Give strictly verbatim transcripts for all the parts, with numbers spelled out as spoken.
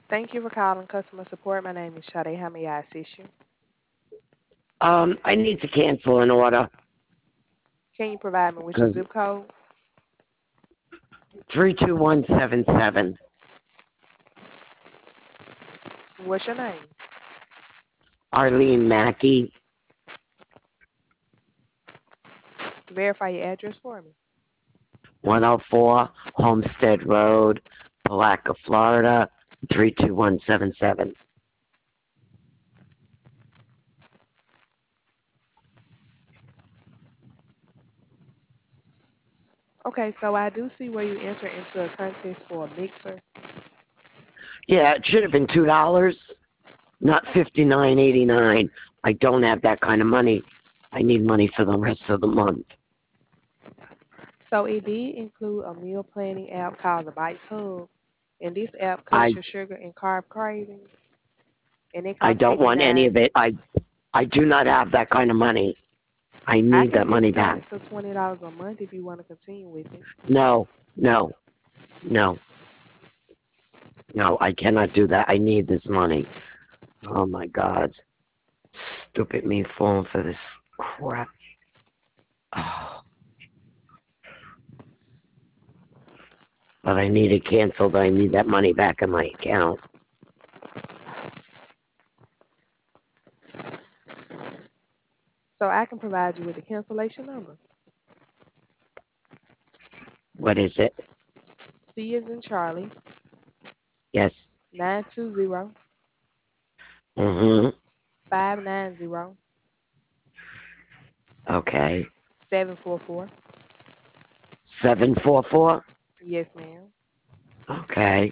Thank you for calling customer support. My name is Sade. How may I assist you? Um, I need to cancel an order Can you provide me with your because zip code? three two one seven seven. What's your name? Arlene Mackey, Verify your address for me. one oh four Homestead Road, Palaca, Florida, three two one seven seven. Okay, so I do see where you enter into a contest for a mixer. Yeah, it should have been two dollars, not fifty nine eighty nine. I don't have that kind of money. I need money for the rest of the month. So it did include a meal planning app called the Bites Hub, and this app cuts I your sugar and carb cravings, and it I costs don't want any eighty-nine. of it. I I do not have that kind of money. I I need can that money discount back. it to twenty dollars a month if you want to continue with it. No, no, no, no. I cannot do that. I need this money. Oh my God. Stupid me falling for this crap. Oh, but I need it canceled. I need that money back in my account. So I can provide you with the cancellation number. What is it? C is in Charlie, Yes. nine two zero Mm-hmm. five nine zero Okay. seven four four. seven four four. Yes, ma'am. Okay.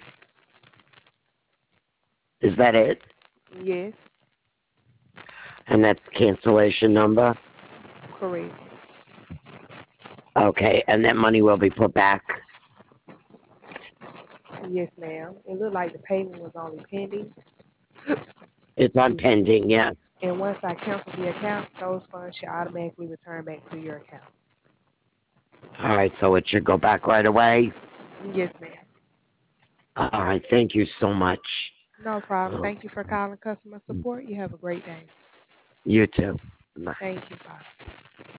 Is that it? Yes, And that's the cancellation number? correct. Okay. And that money will be put back. Yes, ma'am. It looked like the payment was only pending. It's on Excuse me. pending. Yes. And once I cancel the account, those funds should automatically return back to your account. All right. So it should go back right away. Yes, ma'am. All right. Thank you so much. No problem. Oh, Thank you for calling customer support. You have a great day. you too. Bye. Thank you. Bye.